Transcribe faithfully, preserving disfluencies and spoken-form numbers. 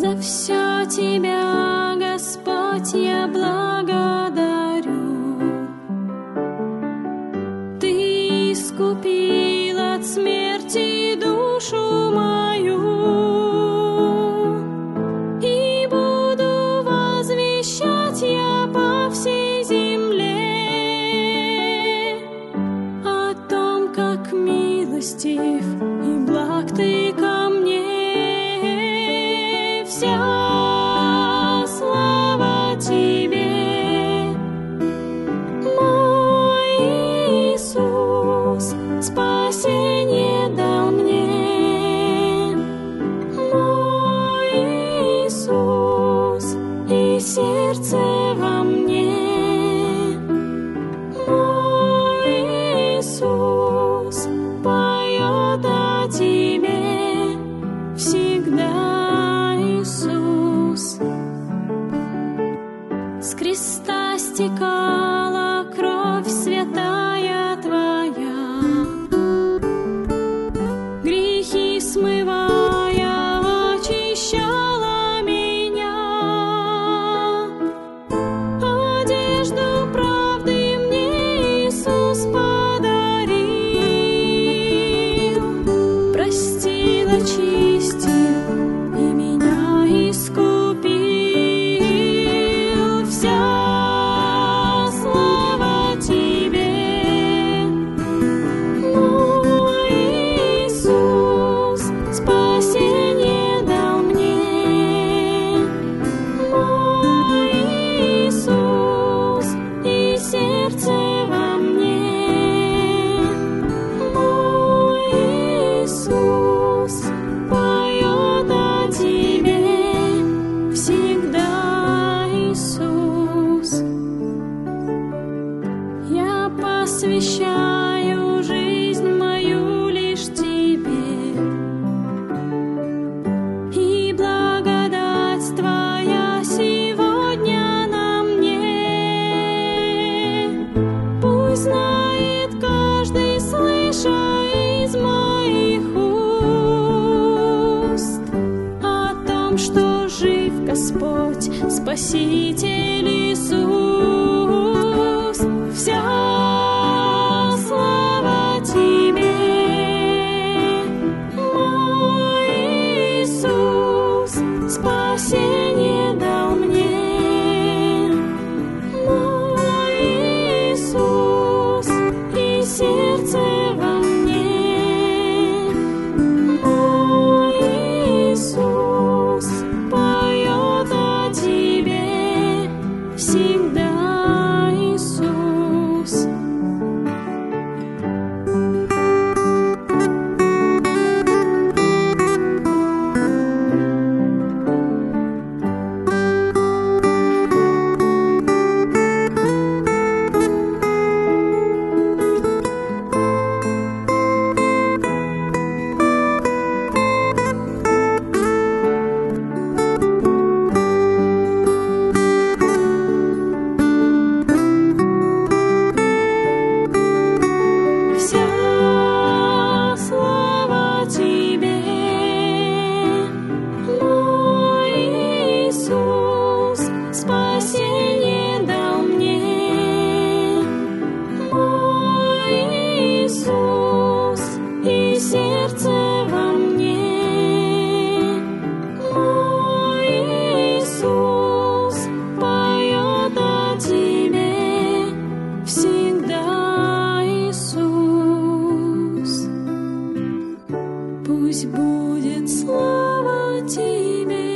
все Тебя, Господь, я благодарю. Ты искупил от смерти душу мою, и буду возвещать я по всей земле о том, как милостив и благ Ты ко мне. Вся слава Тебе, мой Иисус, спасение дал мне, мой Иисус, и сердце во мне, мой Иисус поет о Тебе всегда. С креста стекала кровь святая Твоя, грехи смывая, очищала меня. Одежду правды мне Иисус подарил, простил, очистил и меня искупил. Посвящаю жизнь мою лишь Тебе, и благодать Твоя сегодня на мне. Пусть знает каждый, слыша из моих уст о том, что жив Господь, Спаситель Иисус. Вся спасение дал мне, мой Иисус, и сердце во мне, мой Иисус поет о Тебе всегда, Иисус. Спасение дал мне, мой Иисус, и сердце во мне, мой Иисус поет о Тебе всегда, Иисус. Пусть будет слава Тебе.